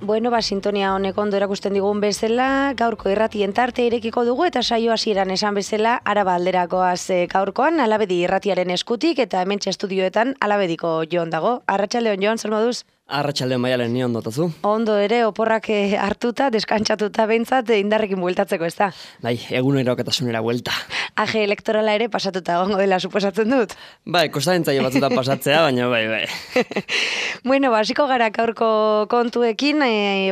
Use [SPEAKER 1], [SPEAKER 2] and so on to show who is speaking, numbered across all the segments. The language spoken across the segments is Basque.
[SPEAKER 1] Bueno, sintonia honek ondo erakusten digun bezala, gaurko irratien tartea irekiko dugu eta saio hasieran esan bezala Araba alderakoaz gaurkoan Alabedi irratiaren eskutik eta hementxe estudioetan Alabediko Jon dago. Arratsaldeon Jon, zer moduz?
[SPEAKER 2] Arratsaldeon Maialen, ni ondo tazu?
[SPEAKER 1] Ondo ere, oporrak hartuta, deskantsatuta behintzat indarrekin bueltatzeko, ez da?
[SPEAKER 2] Bai, egunerokotasunera buelta.
[SPEAKER 1] Aje elektorala ere pasatuta egongo dela suposatzen dut.
[SPEAKER 2] Bai, kostaren zaio batzutan pasatzea, baina bai.
[SPEAKER 1] Bueno, hasiko gara gaurko kontuekin,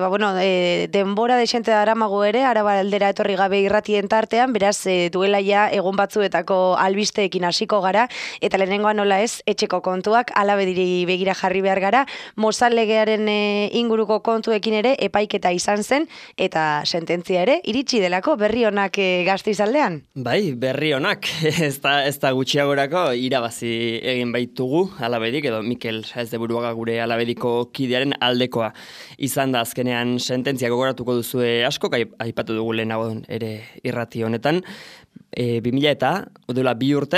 [SPEAKER 1] denbora desente daramago ere, Araba aldera etorri gabe irratien tartean, beraz duela ja egun batzuetako albisteekin hasiko gara, eta lehenengoan nola ez, etxeko kontuak, Alabediri begira jarri behar gara, Mozal-legearen inguruko kontuekin ere epaiketa izan zen, eta sententzia ere, iritsi delako berri onak Gasteizaldean.
[SPEAKER 2] Bai, berri onak, ez da gutxiagorako irabazi egin baitugu Alabedik, edo Mikel Saez-de-Buruaga gure Alabediko kidearen aldekoa izan da azkenean sententzia gogoratuko duzue askok, aipatu dugu lehenago ere irrati honetan, 2000 eta, duela 2 urte,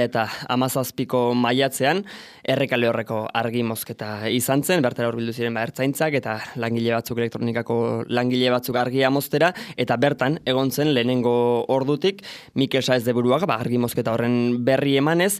[SPEAKER 2] 2017ko maiatzean, Errekale horreko argi mozketa izan zen, bertara hurbildu ziren ertzaintzak eta langile batzuk elektronikako langile batzuk argia moztera, eta bertan egon zen lehenengo ordutik Mikel Saez-de-Buruaga argi mozketa horren berri emanez,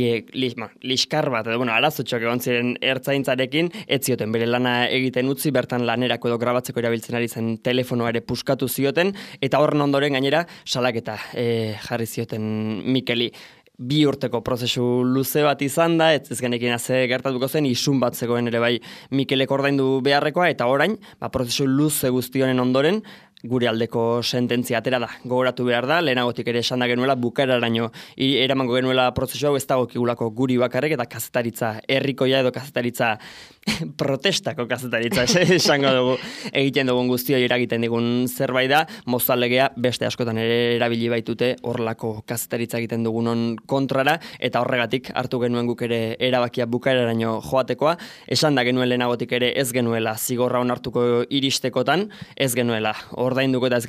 [SPEAKER 2] liskar bat, arazotxok egon ziren ertzaintzarekin, ez zioten bere lana egiten utzi, bertan lanerako edo grabatzeko erabiltzen ari zen telefonoa ere puskatu zioten, eta horren ondoren gainera salaketa jarri zioten Mikeli. 2 urteko prozesu luze bat izan da, ez genekin ze gertatuko zen, isun bat zegoen ere bai Mikelek ordaindu beharrekoa, eta orain, prozesu luze guztionen ondoren, gure aldeko sententzia atera da. Gogoratu behar da, lehenagotik ere esan da genuela, bukaeraraino eramango genuela prozesu hau ez dagokigulako guri bakarrek, eta kazetaritza herrikoia edo kazetaritza protestako kazetaritza esango dugu egiten dugun guztioi eragiten digun zerbait da, Mozal-legea beste askotan ere erabili baitute horrelako kazetaritza egiten dugunon kontrara, eta horregatik hartu genuen guk ere erabakia bukaeraraino joatekoa, esan da genuen lehenagotik ere ez genuela zigorra onartuko iristekotan, ez genuela ordainduko eta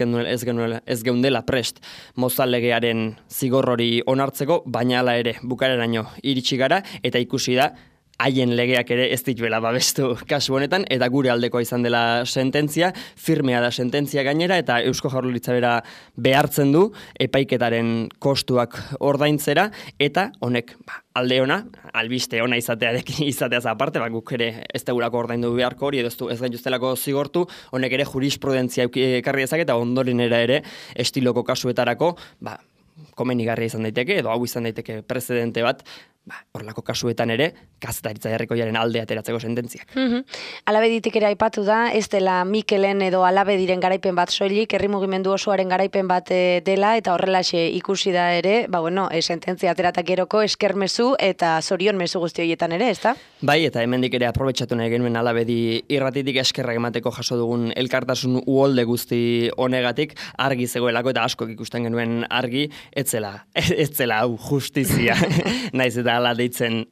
[SPEAKER 2] ez geundela prest Mozal-legearen zigor hori onartzeko, baina hala ere bukaeraraino iritsi gara eta ikusi da haien legeak ere ez dituela babestu kasu honetan, eta gure aldekoa izan dela sententzia, firmea da sententzia gainera, eta Eusko Jaurlaritza bera behartzen du epaiketaren kostuak ordaintzera, eta honek alde ona, albiste ona izateaz aparte, guk ere ez degulako ordaindu beharko hori, edo ez gainuztelako zigortu, honek ere jurisprudentzia ekarri dezake, eta ondorenera ere estiloko kasuetarako, komenigarria izan daiteke, edo hau izan daiteke precedente bat, horlako kasuetan ere, kazetaritza herrikoiaren alde ateratzeko sententziak.
[SPEAKER 1] Alabeditik ere aipatu da, ez dela Mikelen edo Alabediren garaipen bat soilik, herri mugimendu osoaren garaipen bat dela, eta horrelaxe ikusi da ere, sententzia ateratak geroko eskermezu eta zorion mezu guzti horietan ere, ez da?
[SPEAKER 2] Bai, eta hemendik ere aprobetxatu nahi genuen Alabedi irratitik eskerrak emateko jaso dugun elkartasun uholde guzti honegatik, argi zegoelako eta askok ikusten genuen argi, ez zela hau justizia, naiz eta ala deitzen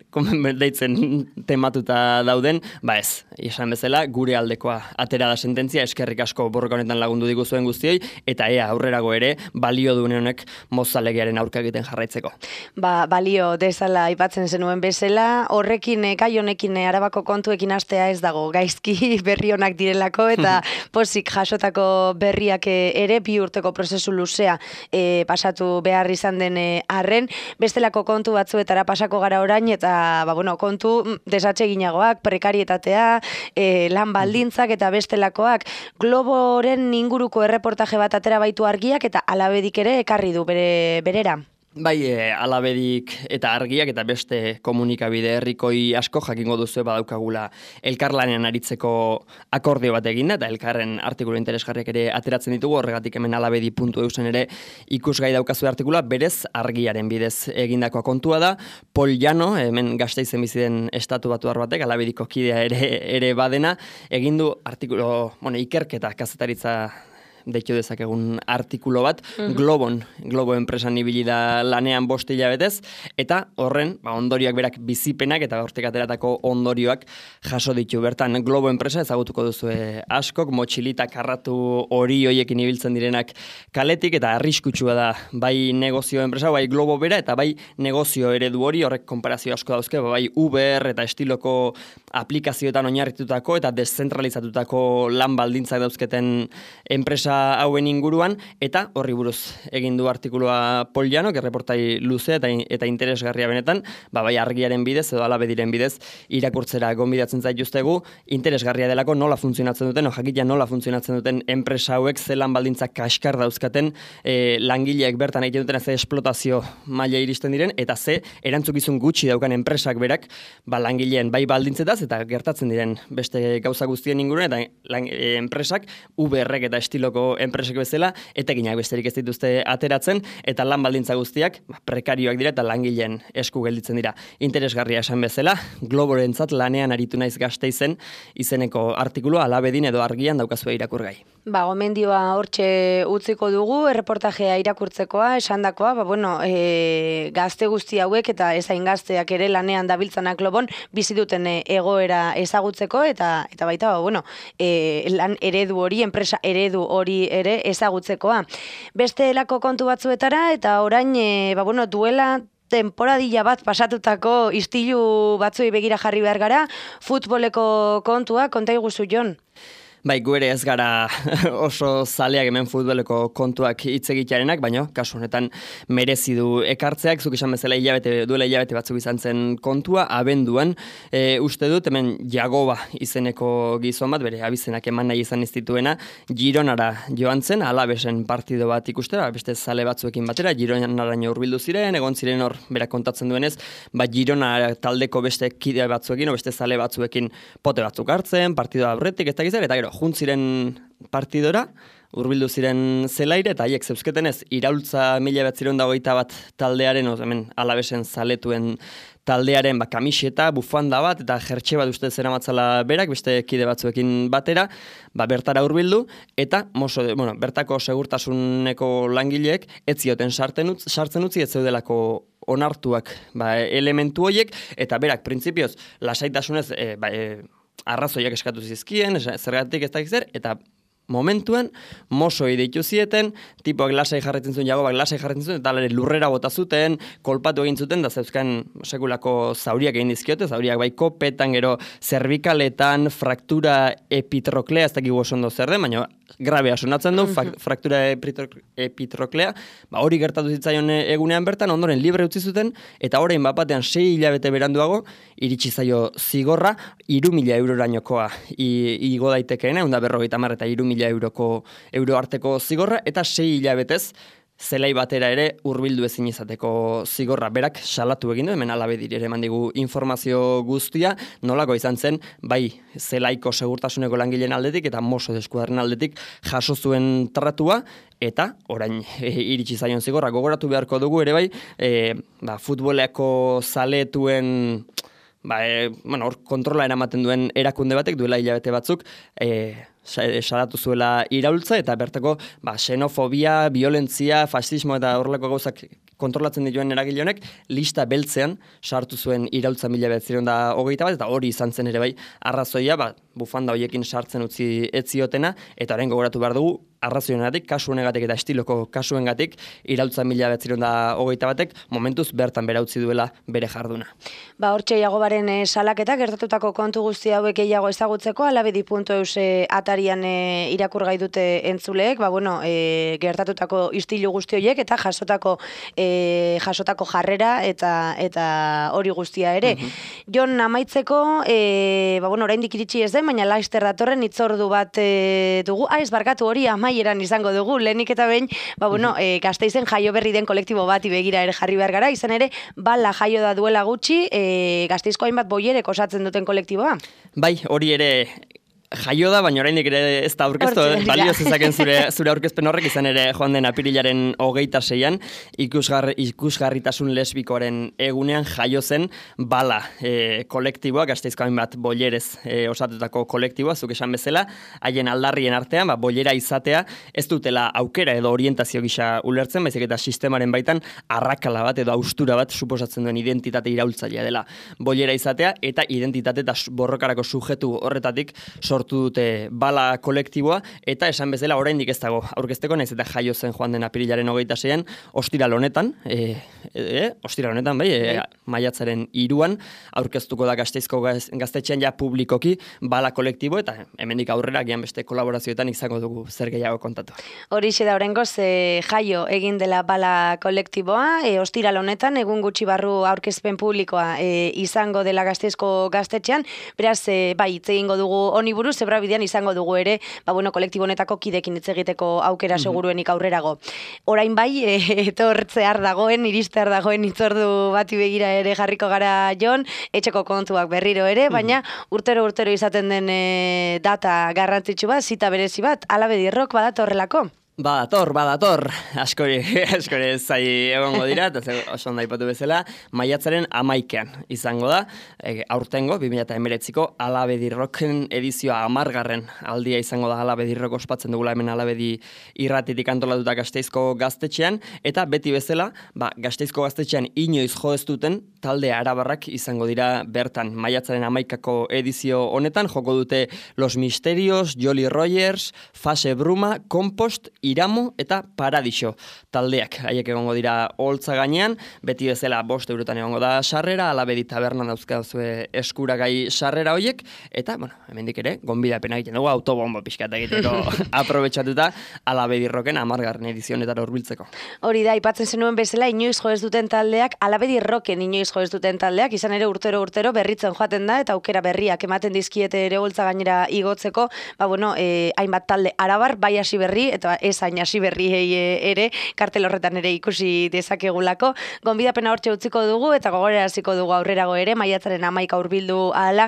[SPEAKER 2] tematuta dauden, ez, esan bezala, gure aldekoa atera da sententzia, eskerrik asko borroka honetan lagundu diguzuen guztioi, eta aurrerago ere, balio duen honek Mozal-legearen aurka egiten jarraitzeko.
[SPEAKER 1] Balio dezala aipatzen zenuen bezala, horrekin, kai honekin Arabako kontuekin hastea ez dago, gaizki berri honak direlako, eta pozik jasotako berriak ere 2 urteko prozesu luzea pasatu behar izan den arren, bestelako kontu batzuetara pasako gara orain, eta kontu desatseginagoak, prekarietatea, lan baldintzak eta bestelakoak. Globoren inguruko erreportaje bat atera baitu argiak eta Alabedik ere ekarri du berera.
[SPEAKER 2] Bai, Alabedik eta argiak eta beste komunikabide herrikoi asko jakingo duzu badaukagula elkarlanean aritzeko akordio bat eginda, eta elkarren artikulu interesgarriak ere ateratzen ditugu, horregatik hemen alabedi.eusen ere ikusgai daukazu artikula, berez argiaren bidez egindakoa kontua da. Pol Llano, hemen Gasteizen bizi den estatu batuar batek, Alabediko kidea ere badena, egin du artikulu, ikerketa kazetaritza deitu dezakegun artikulo bat, Globo enpresan ibili da lanean 5 hilabetez, eta horren, ondorioak berak bizipenak eta hortik ateratako ondorioak jaso ditu. Bertan, Globo enpresa ezagutuko duzu askok, motxilita karratu hori hoiekin ibiltzen direnak kaletik, eta arriskutsua da bai negozio enpresa, bai Globo bera, eta bai negozio eredu hori, horrek konparazio asko dauzke, bai Uber eta estiloko aplikazioetan oinarritutako eta deszentralizatutako lan baldintzak dauzketen enpresa hauen inguruan, eta horri buruz egin du artikulua Paul Llanok, erreportai luze eta interesgarria benetan, bai Argiaren bidez edo Alabediren bidez irakurtzera gonbidatzen zaituztegu, interesgarria delako nola funtzionatzen duten, jakitea nola funtzionatzen duten enpresa hauek, ze lan baldintzak kaskar dauzkaten, langileek bertan egiten duten ze esplotazio maila iristen diren, eta ze erantzukizun gutxi daukan enpresak berak, langileen bai baldintzetaz eta gertatzen diren beste gauza guztien inguruen, eta enpresak, Uberrek eta estiloko enpresek bezala, etekinak besterik ez dituzte ateratzen, eta lan baldintza guztiak prekarioak dira eta langileen esku gelditzen dira. Interesgarria esan bezala, Globorentzat lanean aritu naiz Gasteizen izeneko artikulua Alabedin edo Argian daukazue irakurgai.
[SPEAKER 1] Gomendioa hortxe utziko dugu, erreportajea irakurtzekoa, esandakoa, gazte guzti hauek eta ezain gazteak ere lanean dabiltzanak Globon bizi duten egoera ezagutzeko eta baita, lan eredu hori, enpresa eredu hori ere ezagutzekoa. Beste elako kontu batzuetara eta orain, duela temporadilla bat pasatutako istilu batzuei begira jarri behar gara, futboleko kontua, konta iguzu Jon.
[SPEAKER 2] Bai, gu ere ez gara oso zaleak hemen futboleko kontuak hitz egitearenak, baina kasu honetan merezi du ekartzeak, zuk esan bezala duela hilabete batzuk izan zen kontua, abenduan, uste dut hemen Jagoba izeneko gizon bat, bere abizenak eman nahi izan iztituena, Gironara joan zen, Alavesen partido bat ikustera, beste zale batzuekin batera, Gironaraino hurbildu ziren, egon ziren hor berak kontatzen duenez, Girona taldeko beste kide batzuekin, beste zale batzuekin pote batzuk hartzen, partidoa aurretik ez dakizer, eta gero, juntziren partidora, hurbildu ziren zelaire, eta haiek zeuzketenez, iraultza 1921 taldearen, hemen Alavesen zaletuen taldearen kamiseta, bufanda bat, eta jertxe bat uste zeramatzala berak, beste kide batzuekin batera, bertara hurbildu, eta bertako segurtasuneko langileek ez zioten sartzen utzi ez zeudelako onartuak elementu horiek, eta berak printzipioz lasaitasunez arrazoiak eskatu zizkien, zergatik ez dakiz zer, eta momentuan mosoi deitu zieten, tipoak lasai jarretzen zuen, Jagobak lasai jarretzen zuen, eta lurrera bota zuten, kolpatu egin zuten, da zeuzkan sekulako zauriak egin dizkiote, zauriak bai kopetan, gero zervikaletan, fraktura epitroklea, ez dakigu oso ondo zer den, baina grabea sonatzen du, fraktura epitroklea, hori gertatu zitzaion egunean bertan, ondoren libre utzi zuten, eta orain batean 6 hilabete beranduago, iritsi zaio zigorra, 3.000 eurorainokoa igo daitekeena, 150 eta 3.000 euro arteko zigorra, eta 6 hilabetez, zelai batera ere hurbildu ezin izateko zigorra. Berak salatu egin du, hemen Alabediri ere mandigu informazio guztia, nolako izan zen, bai zelaiko segurtasuneko langileen aldetik eta Mosso d'Esquadren aldetik jaso zuen tratua, eta orain iritsi zaion zigorra. Gogoratu beharko dugu ere bai, futboleko zaletuen hor kontrola eramaten duen erakunde batek duela hilabete batzuk salatu zuela iraultza eta bertako xenofobia, violentzia, fascismo eta horrelako gauzak kontrolatzen dituen eragile honek lista beltzean sartu zuen iraultza 1921 eta hori izan zen ere bai arrazoia bufanda hoiekin sartzen utzi ez ziotena eta orain gogoratu behar dugu arrazoionegatik, kasu honegatik eta estiloko kasuengatik iraultza 1921ek momentuz bertan bera utzi duela bere jarduna.
[SPEAKER 1] Hortxe Jagobaren salaketa gertatutako kontu guzti hauek gehiago ezagutzeko alabedi.eus atarian irakurgai dute entzuleek, gertatutako istilu guzti horiek eta jasotako jarrera eta hori guztia ere. Jon, amaitzeko, oraindik iritsi ez den, baina laster datorren hitzordu bat dugu. Ez barkatu hori amaieran izango dugu. Lehenik eta behin, Gasteizen jaio berri den kolektibo bati begira ere jarri behar gara. Izan ere, bala jaio da duela gutxi, Gasteizko hainbat boierek osatzen duten kolektiboa.
[SPEAKER 2] Bai, hori ere jaio da, baina oraindik ere ez da aurkeztu, balio zezaken zure aurkezpen horrek izan ere joan den apirilaren 26an ikusgarritasun lesbikoaren egunean jaio zen bala kolektiboa, Gasteizko hainbat boierez osatutako kolektiboa, zuk esan bezala, haien aldarrien artean, boiera izatea ez dutela aukera edo orientazio gisa ulertzen, baizik eta sistemaren baitan arrakala bat edo austura bat suposatzen duen identitate iraultzailea dela boiera izatea eta identitate eta borrokarako sujetu horretatik sortu dute bala kolektiboa, eta esan bezala oraindik ez dago aurkezteko, naiz eta jaio zen joan den apirilaren 26an, ostiral honetan, maiatzaren 3an, aurkeztuko da Gasteizko gaztetxean ja publikoki bala kolektibo, eta hemendik aurrera gian beste kolaborazioetan izango dugu zer gehiago kontatu.
[SPEAKER 1] Horixe da oraingoz jaio egin dela bala kolektiboa, ostiral honetan, egun gutxi barru aurkezpen publikoa izango dela Gasteizko gaztetxean, beraz, hitz egingo dugu honi buruz, zebrabidean izango dugu ere, kolektibo honetako kidekin hitz egiteko aukera seguruenik aurrerago. Orain bai, etortzear dagoen, iristear dagoen itzordu bati begira ere jarriko gara Jon, etxeko kontuak berriro ere, baina urtero izaten den data garrantzitsu bat, zita berezi bat, Alabedi Rock badatorrelako.
[SPEAKER 2] Badator, askori zai egongo dira, eta oso ondo aipatu bezala, maiatzaren 11an izango da, aurtengo, 2019ko Alabedi Rocken edizioa 10. aldia izango da Alabedi Rock ospatzen dugula hemen Alabedi irratitik antolatuta Gasteizko gaztetxean, eta beti bezala, Gasteizko gaztetxean inoiz jo ez duten talde arabarrak izango dira bertan. Maiatzaren 11ko edizio honetan, joko dute Los Misterios, Jolly Rogers, Fase Bruma, Compost, Iramo eta Paradiso taldeak. Haiek egongo dira holtza gainean, beti bezala 5 eurotan egongo da sarrera, Alabedi tabernan dauzkazue eskuragai sarrera hoiek, eta, hemendik ere, gonbidapena egiten dugu autobombo pixkat egiteko aprobetxatuta Alabedi Rocken 10. edizionetara hurbiltzeko.
[SPEAKER 1] Hori da, aipatzen zenuen bezala, inoiz jo ez duten taldeak, Alabedi Rocken inoiz jo ez duten taldeak, izan ere urtero berritzen joaten da, eta aukera berriak ematen dizkiete ere holtza gainera igotzeko, hainbat talde arabar, bai hasi berri, eta ez hain hasi berriei ere, kartel horretan ere ikusi dezakegulako. Gonbidapena hortxe utziko dugu, eta gogoraraziko dugu aurrerago ere, maiatzaren 11 hurbildu ahala,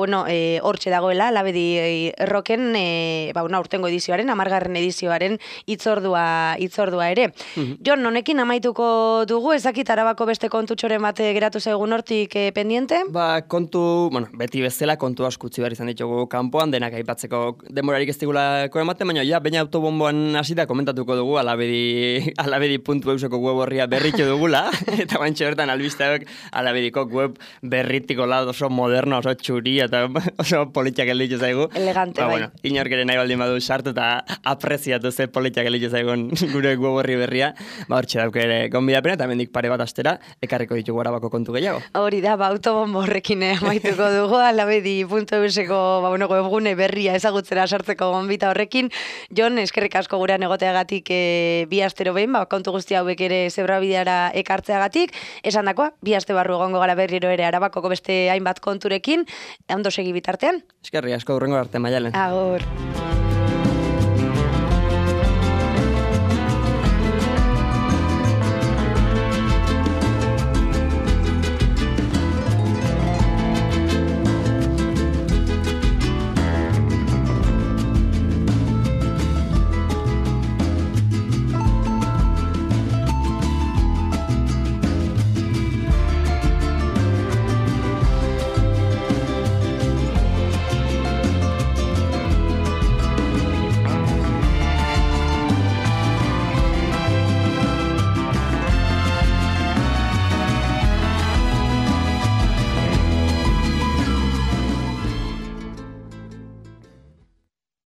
[SPEAKER 1] hortxe dagoela, Alabedi Rocken, aurtengo edizioaren, 10. edizioaren itzordua ere. Jon, honekin amaituko dugu, ezakit Arabako beste kontutxoren bate geratu zaigun hortik pendiente?
[SPEAKER 2] Beti bezala kontu askutzi behar izan ditugu kanpoan, denak aipatzeko denborarik ez digulako ematen, baina baina autobomboan hasita komentatuko dugu alabedi.euseko web horria berritu dugula, eta bantxe hortan albisteak Alabediko web berritiko lado oso moderno, oso txuri, eta oso politiak elditu zaigu.
[SPEAKER 1] Elegante, bai.
[SPEAKER 2] Inork ere nahi baldin badu sartu eta apreziatu ze politiak elditu zaigun gure web horri berria, hortxe dauke ere gonbidapena, eta mendik pare bat astera, ekarriko ditugu Arabako kontu gehiago.
[SPEAKER 1] Hori da, autobombo horrekin amaituko dugu, alabedi.euseko webgune berria ezagutzera sartzeko gonbita horrekin. Jon, eskerrik asko gurean egoteagatik bi astero behin, kontu guzti hauek ere zebrabideara ekartzeagatik, esan dakoa, bi aste barru egongo gara berriro ere Arabakoko beste hainbat konturekin, ondo segi bitartean.
[SPEAKER 2] Eskerri asko hurrengo arte, Maialen.
[SPEAKER 1] Agur.